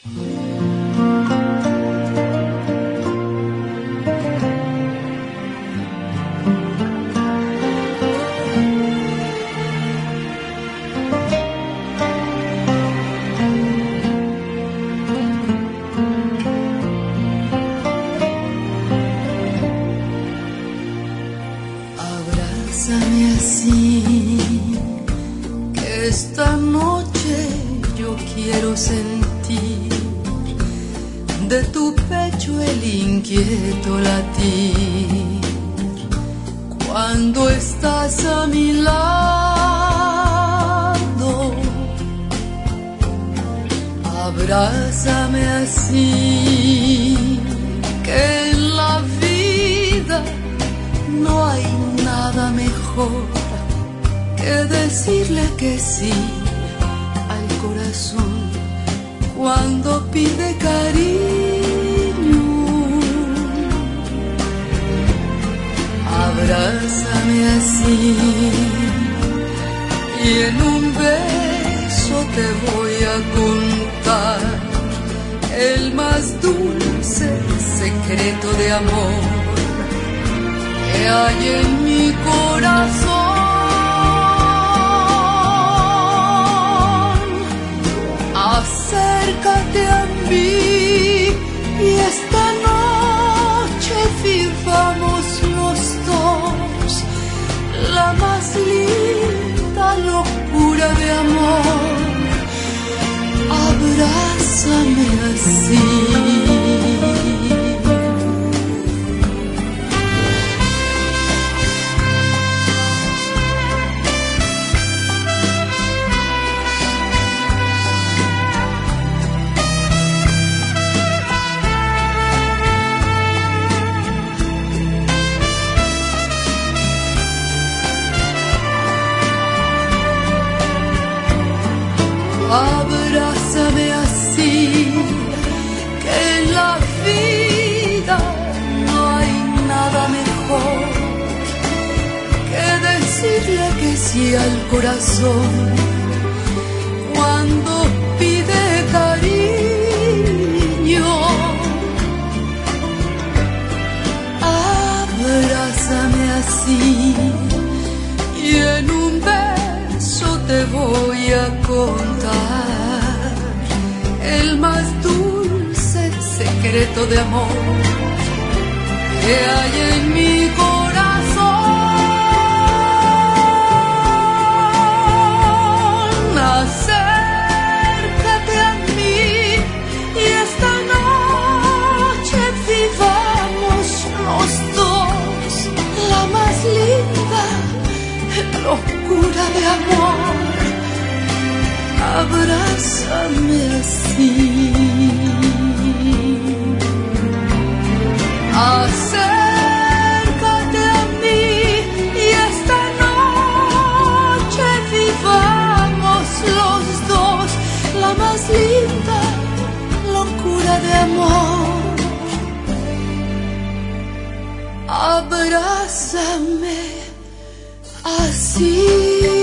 Abrázame así, que esta noche yo quiero sentir de tu pecho el inquieto latir. Cuando estás a mi lado, abrázame así, que en la vida no hay nada mejor que decirle que sí al corazón cuando pide cariño. Abrázame así y en un beso te voy a contar el más dulce secreto de amor que hay en mi corazón. Acércate a mí y esta noche vivamos los dos la más linda locura de amor. Abrázame así. Abrázame así, que en la vida no hay nada mejor que decirle que sí al corazón cuando pide cariño. Abrázame así y en un beso te voy a contar el más dulce secreto de amor que hay en mi corazón. Acércate a mí y esta noche vivamos los dos la más linda locura de amor. Abrázame así. Acércate a mí y esta noche vivamos los dos la más linda locura de amor. Abrázame así.